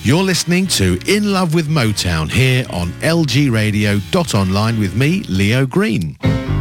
You're listening to In Love with Motown here on lgradio.online with me, Leo Green.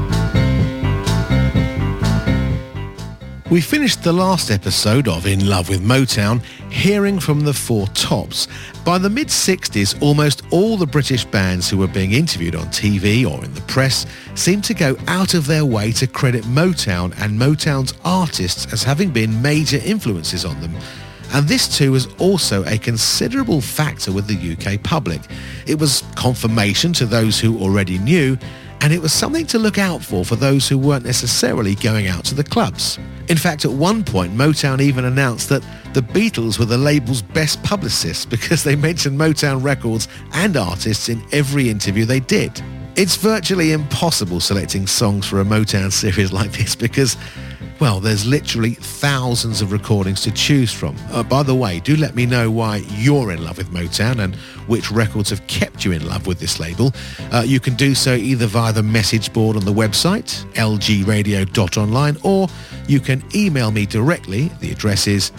We finished the last episode of In Love with Motown hearing from the Four Tops. By the mid-60s, almost all the British bands who were being interviewed on TV or in the press seemed to go out of their way to credit Motown and Motown's artists as having been major influences on them. And this too was also a considerable factor with the UK public. It was confirmation to those who already knew, and it was something to look out for those who weren't necessarily going out to the clubs. In fact, at one point, Motown even announced that the Beatles were the label's best publicists because they mentioned Motown records and artists in every interview they did. It's virtually impossible selecting songs for a Motown series like this because, well, there's literally thousands of recordings to choose from. By the way, do let me know why you're in love with Motown and which records have kept you in love with this label. You can do so either via the message board on the website, lgradio.online, or you can email me directly. The address is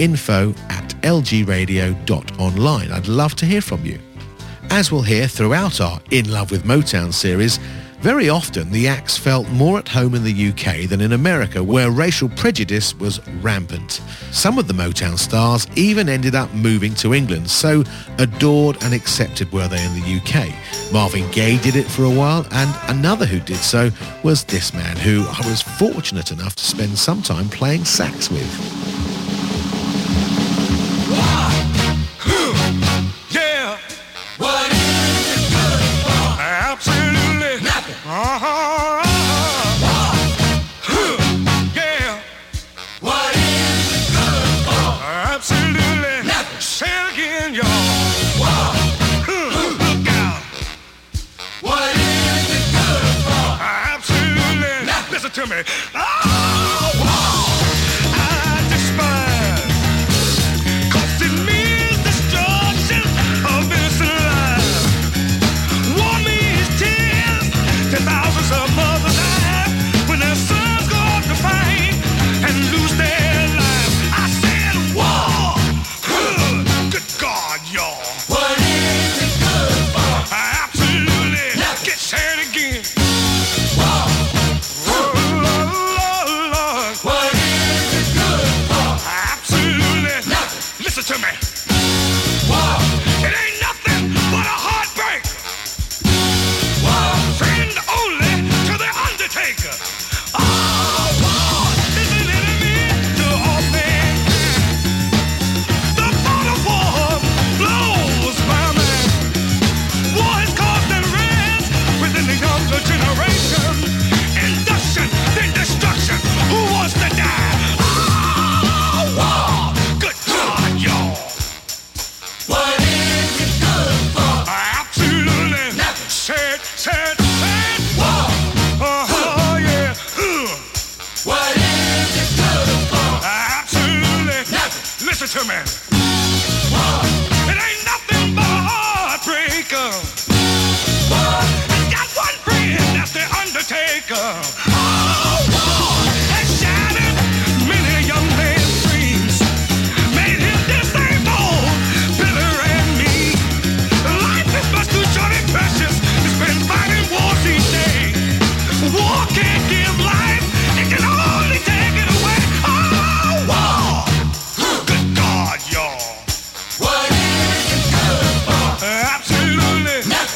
info@lgradio.online. I'd love to hear from you. As we'll hear throughout our In Love with Motown series, very often the acts felt more at home in the UK than in America, where racial prejudice was rampant. Some of the Motown stars even ended up moving to England, so adored and accepted were they in the UK. Marvin Gaye did it for a while, and another who did so was this man, who I was fortunate enough to spend some time playing sax with. Yeah. What is it good for? Absolutely nothing. Yeah. What is it good for? Absolutely nothing. Say it again, y'all. Look out. What is it good for? Absolutely nothing. Listen to me. To me. Whoa. It ain't nothing but a heartbreak. Whoa. Friend only to the undertaker. Oh, whoa. Is an enemy to all mankind. The thought of war blows my mind. War has caused unrest within the younger generation. Induction, then destruction. Who wants to die? Oh, whoa. What is it good for? Absolutely nothing. Say it. Whoa. Yeah. What is it good for? Absolutely nothing. Listen to me. Whoa. It ain't nothing but a heartbreaker. Whoa. I got one friend, that's the undertaker. War can't give life, it can only take it away. Oh, war. Good God, y'all. What is it good for? Absolutely nothing.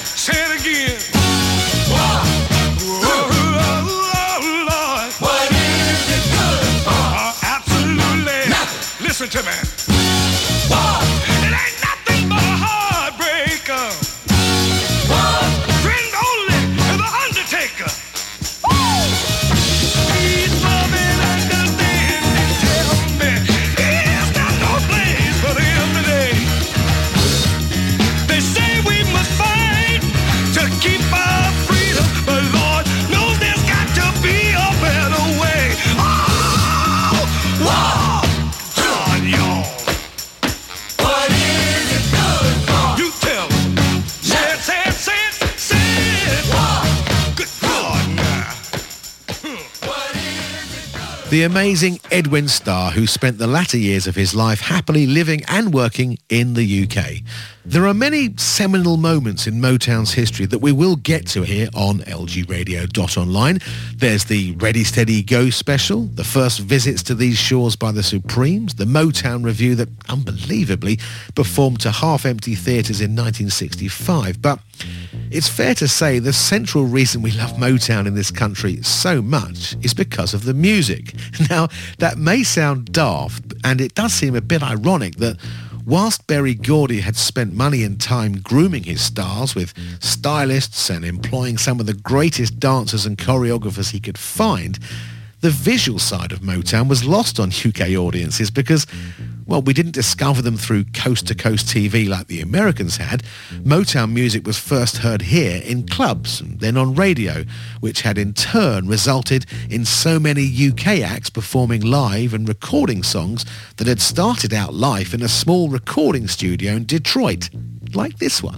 The amazing Edwin Starr, who spent the latter years of his life happily living and working in the UK. There are many seminal moments in Motown's history that we will get to here on lgradio.online. There's the Ready Steady Go special, the first visits to these shores by the Supremes, the Motown Revue that unbelievably performed to half-empty theatres in 1965. But it's fair to say the central reason we love Motown in this country so much is because of the music. Now, that may sound daft, and it does seem a bit ironic that whilst Berry Gordy had spent money and time grooming his stars with stylists and employing some of the greatest dancers and choreographers he could find, the visual side of Motown was lost on UK audiences because, well, we didn't discover them through coast-to-coast TV like the Americans had. Motown music was first heard here in clubs and then on radio, which had in turn resulted in so many UK acts performing live and recording songs that had started out life in a small recording studio in Detroit, like this one.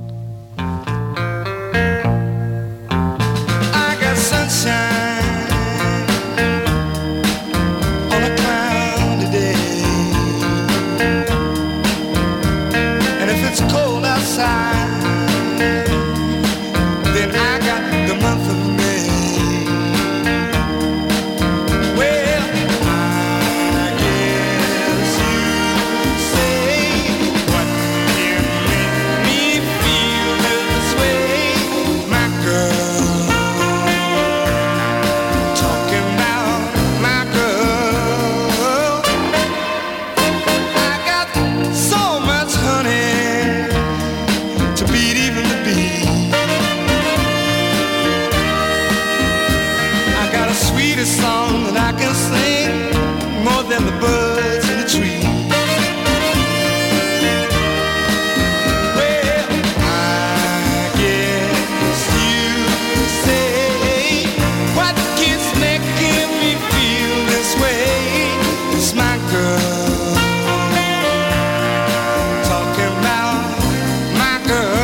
I got sunshine. Then I got the month of May. Well, I guess you say what can make me feel this way, my girl. Talking about my girl. I got so much honey to beat even the bee. I got a sweeter song that I can sing more than the birds in the tree. Well, I guess you say what keeps making me feel this way is my girl. Talking about my girl.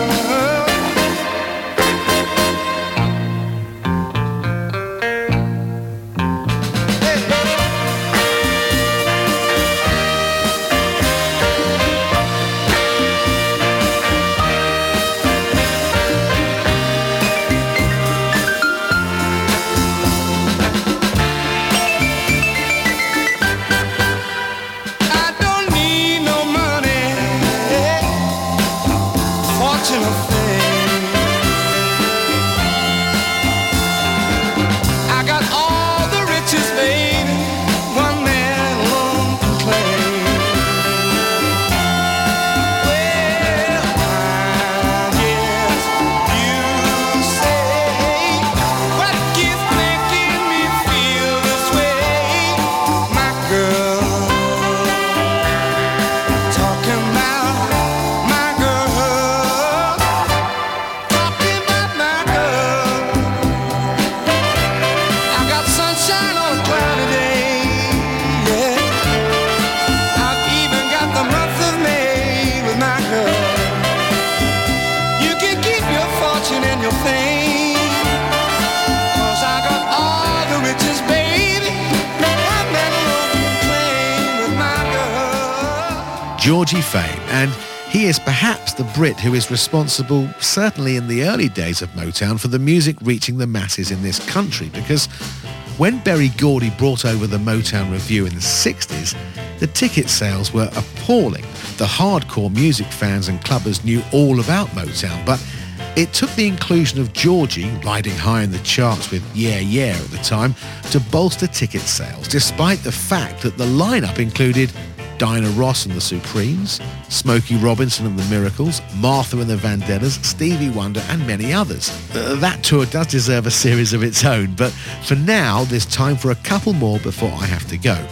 Georgie Fame, and he is perhaps the Brit who is responsible, certainly in the early days of Motown, for the music reaching the masses in this country, because when Berry Gordy brought over the Motown Revue in the 60s, the ticket sales were appalling. The hardcore music fans and clubbers knew all about Motown, but it took the inclusion of Georgie, riding high in the charts with Yeah Yeah at the time, to bolster ticket sales, despite the fact that the lineup included Diana Ross and the Supremes, Smokey Robinson and the Miracles, Martha and the Vandellas, Stevie Wonder and many others. That tour does deserve a series of its own, but for now there's time for a couple more before I have to go.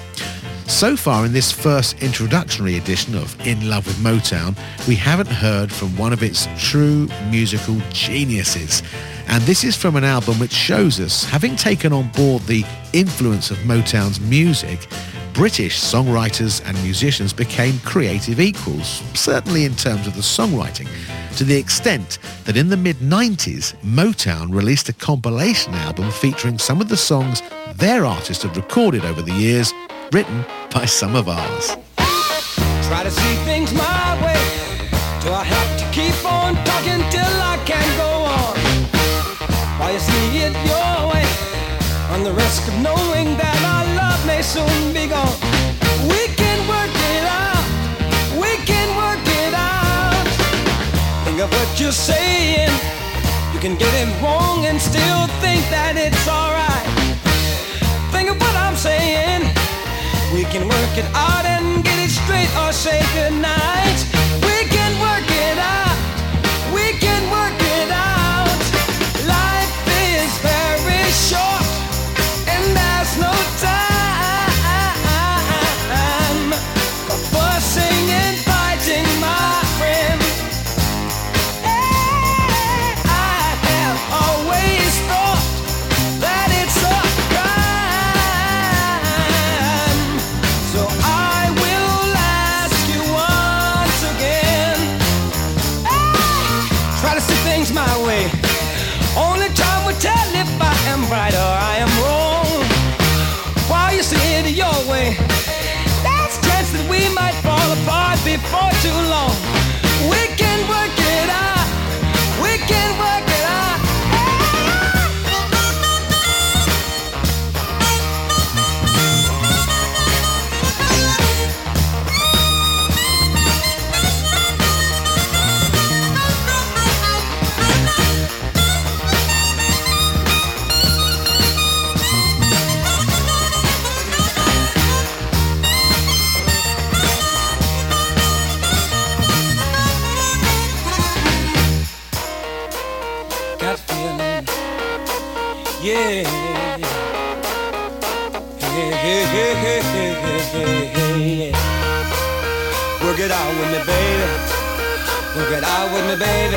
So far in this first introductory edition of In Love with Motown, we haven't heard from one of its true musical geniuses. And this is from an album which shows us, having taken on board the influence of Motown's music, British songwriters and musicians became creative equals, certainly in terms of the songwriting. to the extent that in the mid-90s, Motown released a compilation album featuring some of the songs their artists had recorded over the years, written by some of ours. Try to see things my way. Do I have to keep on talking till I can't go on? While you see it your way, on the risk of knowing that our love may soon be gone. We can work it out. We can work it out. Think of what you're saying. You can get it wrong and still think that it's alright. Think of what I'm saying. We can work it out and get it straight or say goodnight. We can work it out. We can work it out. Life is very short and there's no time for fussing and fighting, my friend. I have always thought that it's a crime. So I will ask you once again. Try to see things my way. Only time will tell if I am right or I am wrong. While you see it your way, there's a chance that we might fall apart before too long. We can work it out. We can work it out. Got a feeling, yeah. Hey. Work it out with me, baby. Work it out with me, baby.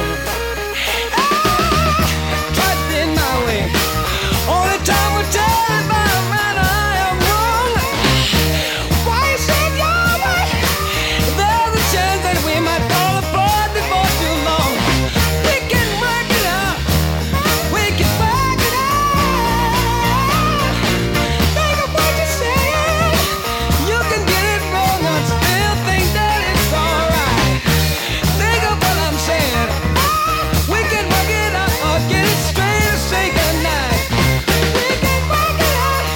Try it in my way. Only time will tell if I'm right or I am wrong. Why you say it your way? There's a chance that we might fall apart before too long. We can work it out. We can work it out. Think of what you're saying. You can get it wrong and still think that it's alright. Think of what I'm saying. We can work it out or get it straight or say goodnight. We can work it out.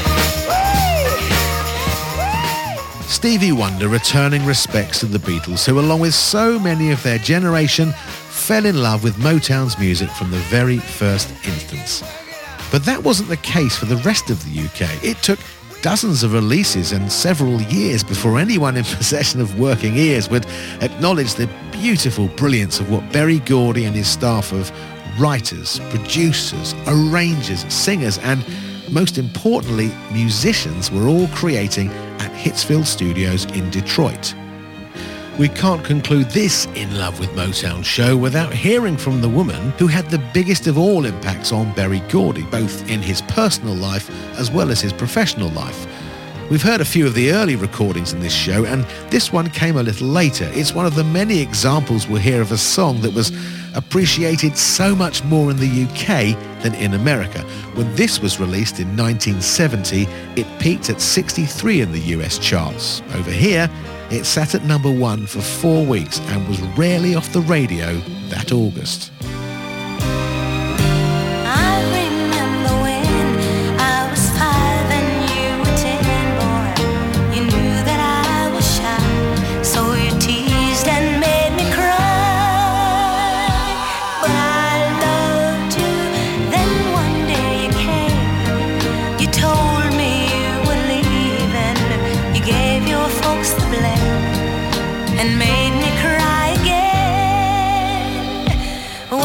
Stevie Wonder returning respects to the Beatles, who along with so many of their generation fell in love with Motown's music from the very first instance. But that wasn't the case for the rest of the UK. It took dozens of releases and several years before anyone in possession of working ears would acknowledge the beautiful brilliance of what Berry Gordy and his staff of writers, producers, arrangers, singers and, most importantly, musicians were all creating at Hitsfield Studios in Detroit. We can't conclude this In Love with Motown show without hearing from the woman who had the biggest of all impacts on Berry Gordy, both in his personal life as well as his professional life. We've heard a few of the early recordings in this show, and this one came a little later. It's one of the many examples we'll hear of a song that was appreciated so much more in the UK than in America. When this was released in 1970, it peaked at 63 in the US charts. Over here, it sat at number 1 for 4 weeks and was rarely off the radio that August. I remember when I was 5 and you were 10, boy. You knew that I was shy, so you teased and made me cry. But I loved you. Then one day you came. You told me you were leaving. You gave your folks the blame and made me cry again.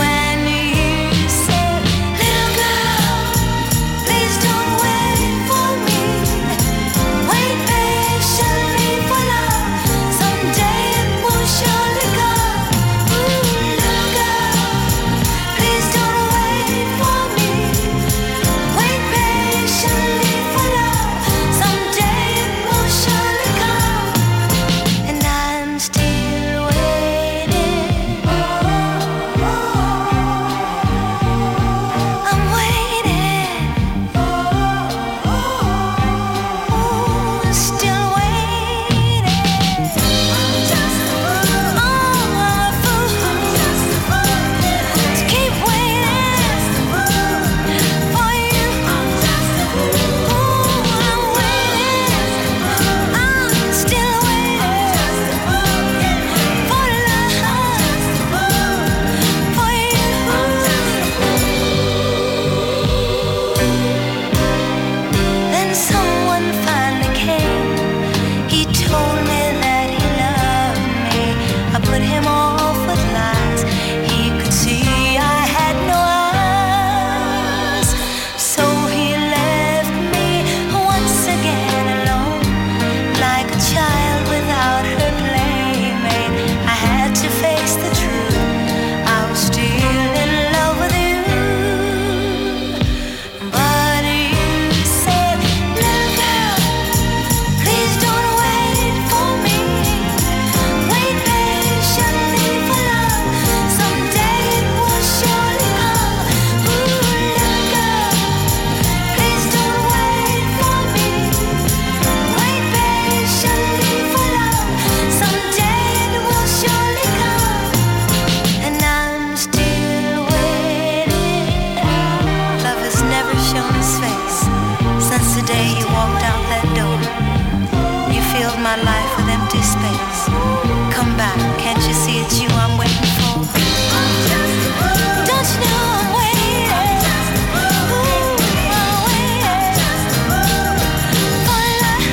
empty space. Come back, can't you see it's you I'm waiting for? Don't you know I'm waiting? Ooh, I'm waiting for love,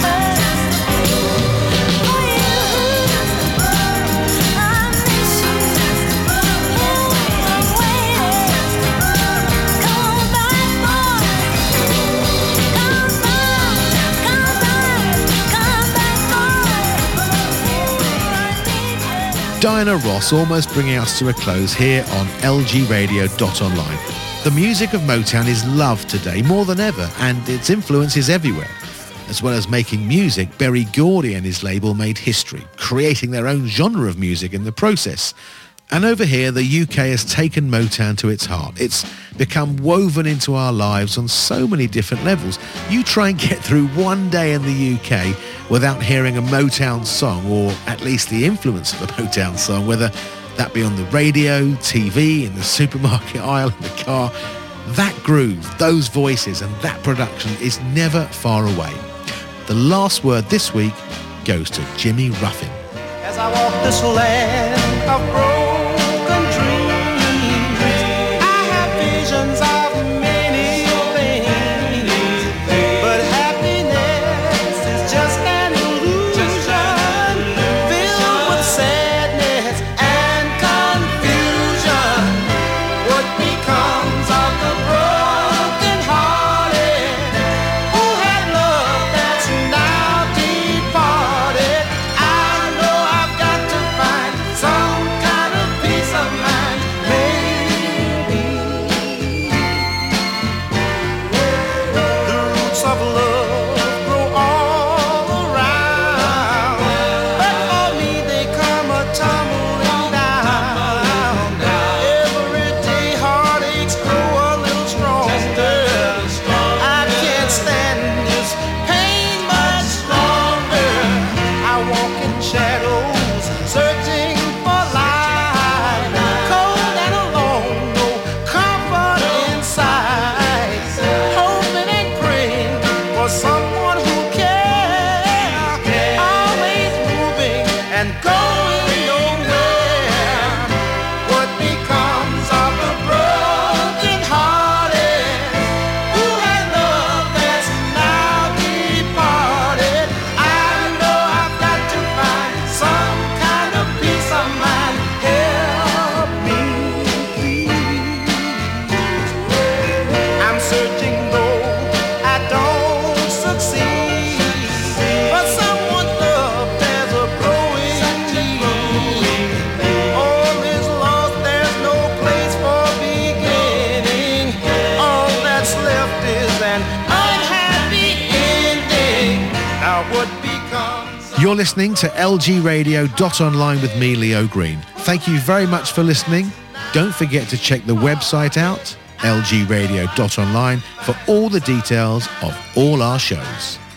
for you. I miss you. I'm waiting. Come back, boy. Come back, Diana Ross almost bringing us to a close here on lgradio.online. The music of Motown is loved today more than ever, and its influence is everywhere. As well as making music, Berry Gordy and his label made history, creating their own genre of music in the process. And over here, the UK has taken Motown to its heart. It's become woven into our lives on so many different levels. You try and get through one day in the UK without hearing a Motown song, or at least the influence of a Motown song, whether that be on the radio, TV, in the supermarket aisle, in the car. That groove, those voices and that production is never far away. The last word this week goes to Jimmy Ruffin. As I walk this land of broken dreams, I have visions of many things, but happiness is just an illusion, filled with sadness and confusion. What becomes of the broken-hearted who had love that's now departed? I know I've got to find some kind of peace of mind, maybe. The roots of love grow all around, but for me they come a-tumbling down. Every day heartaches grow a little stronger. I can't stand this pain much longer. I walk in shadows, searching for light, cold and alone, no comfort inside, hoping and praying for someone who cares, always moving and going nowhere. What becomes of the broken-hearted who had love that's now departed? I know I've got to find some kind of peace of mind. Help me, please. I'm searching though I don't succeed, but someone's love there's a growing need. All is lost, there's no place for beginning. All that's left is an unhappy ending. Now what becomes of You're listening to lgradio.online with me, Leo Green. Thank you very much for listening. Don't forget to check the website out, lgradio.online, for all the details of all our shows.